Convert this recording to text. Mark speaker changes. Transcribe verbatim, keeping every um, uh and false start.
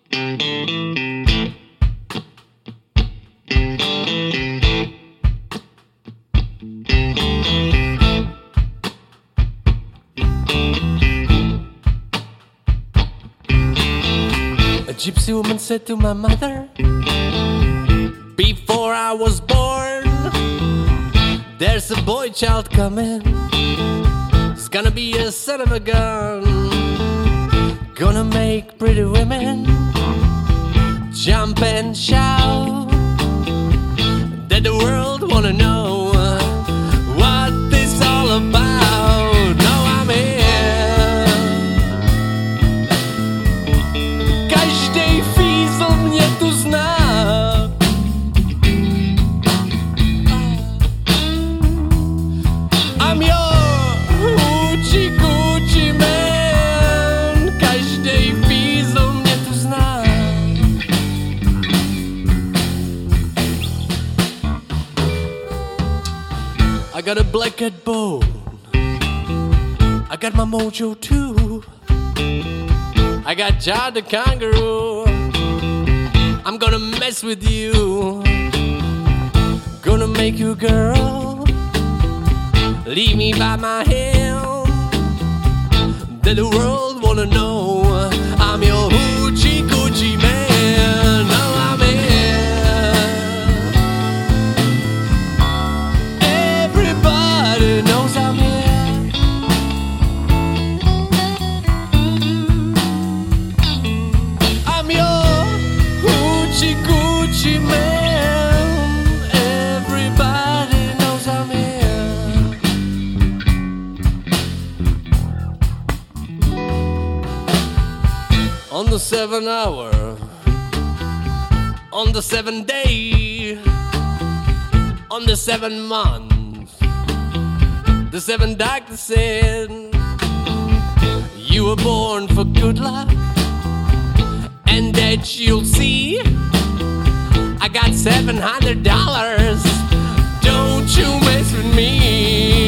Speaker 1: A gypsy woman said to my mother, before I was born, there's a boy child coming. It's gonna be a son of a gun. Gonna make pretty women jump and shout. That the world wanna know what this all about. Now I'm here. Každej fízl mě tu zná. I'm your hoochie coochie man. Každej fízl mě tu zná. I got a black cat bone. I got my mojo too. I got Jar the kangaroo. I'm gonna mess with you. Gonna make you girl leave me by my hand. That the world wanna know I'm your hoochie coochie man. Now I'm here. Everybody knows I'm here. I'm your hoochie coochie man. Everybody knows I'm here. On the seventh hour, on the seventh day, on the seventh month, the seventh doctor said, you were born for good luck, and that you'll see, I got seven hundred dollars, don't you mess with me.